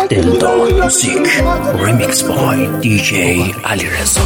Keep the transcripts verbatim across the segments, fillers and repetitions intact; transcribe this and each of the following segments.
دلدار موزیک ریمیکس بای دی جی علیرضا.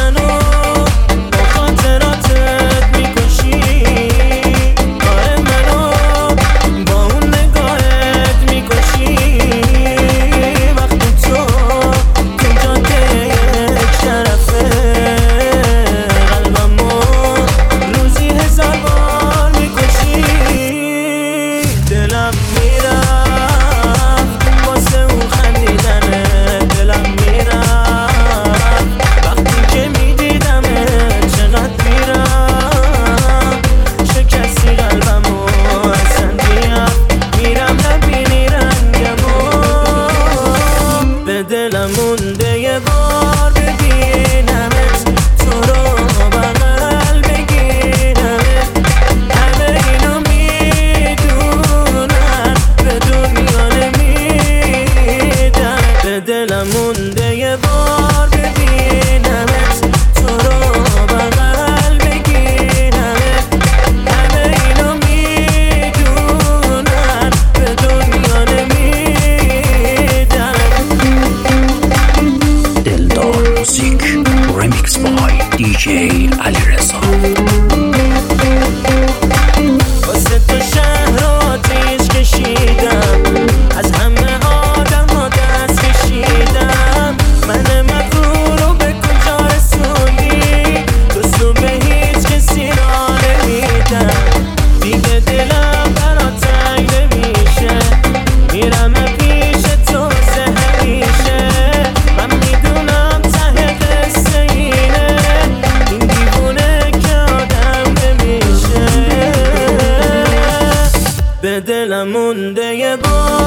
دلم مونده یه بار ببینمت، تو رو بغل بگیرمت. همه اینو میدونن، به دنیا نمیدن. به دلم مونده یه بار ببینمت، تو رو بغل بگیرمت. همه اینو میدونن، به دنیا نمیدن. موزیک ریمیکس بای دی جی علیرضا. واسه تو شهر آتیش کشیدم، از همه آدم ها دست کشیدم. من مغرور رو به کجا رسوندی، دوستو به هیچ کسی را نمیدم. دیگه دلم برا تنگ نمیشه، میرم پیش تو واسه همیشه. من میدونم ته قصه اینه، این دیوونه که آدم نمیشه. به دلم مونده یه بار